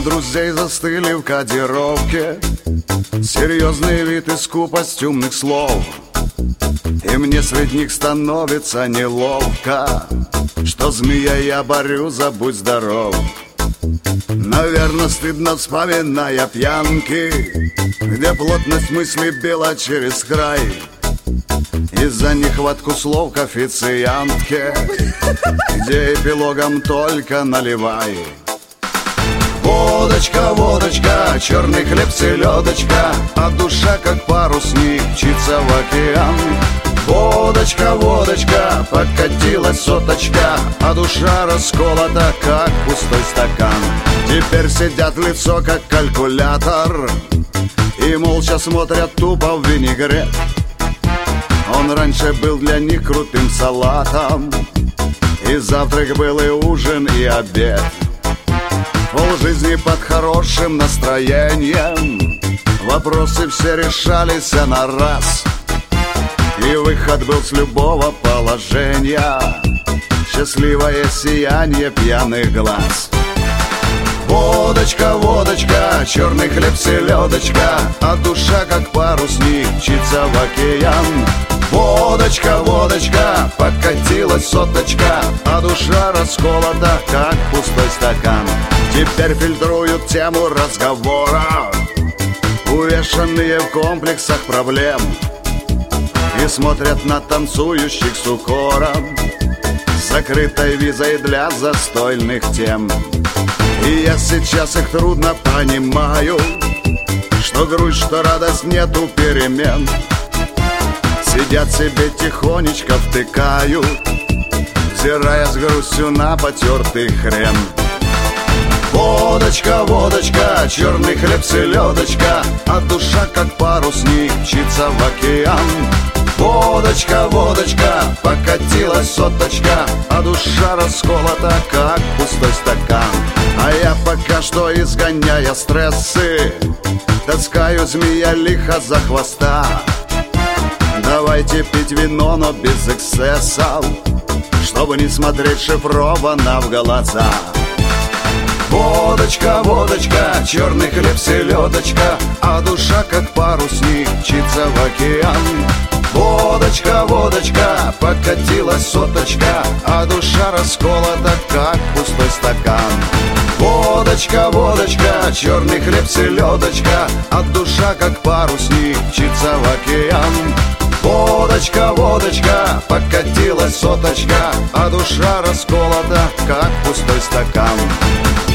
друзей застыли в кодировке, серьезный вид и скупость умных слов. И мне среди них становится неловко, что змея я борюсь, будь здоров. Наверно, стыдно, вспоминая пьянки, где плотность мысли била через край. Из-за нехватку слов к официантке, где эпилогом только наливай. Водочка, водочка, черный хлеб, селедочка, а душа как парусник мчится в океан. Водочка, водочка, покатилась соточка, а душа расколота, как пустой стакан. Теперь сидят в лицо, как калькулятор, и молча смотрят тупо в винегрет. Он раньше был для них крутым салатом, и завтрак был, и ужин, и обед. Полжизни под хорошим настроением, вопросы все решались на раз, и выход был с любого положения, счастливое сияние пьяных глаз. Водочка, водочка, черный хлеб, селедочка, а душа как парусник мчится в океан. Водочка, водочка, покатилась соточка, а душа расколота, как пустой стакан. Теперь фильтруют тему разговора, увешанные в комплексах проблем, и смотрят на танцующих с укором, с закрытой визой для застольных тем. И я сейчас их трудно понимаю, что грусть, что радость, нету перемен. Сидят себе тихонечко втыкают, взирая с грустью на потертый хрен. Водочка, водочка, черный хлеб, селедочка, а душа как парусник мчится в океан. Водочка, водочка, покатилась соточка, а душа расколота, как пустой стакан. А я пока что, изгоняя стрессы, таскаю змея лихо за хвоста. Давайте пить вино, но без эксцессов, чтобы не смотреть шифрованно в глаза. Водочка, водочка, черный хлеб, селедочка, а душа как парусник мчится в океан. Водочка, водочка, покатилась соточка, а душа расколота, как пустой стакан. Водочка, водочка, черный хлеб, селедочка, а душа как парусник мчится в океан. Водочка, водочка, покатилась соточка, а душа расколота, как пустой стакан.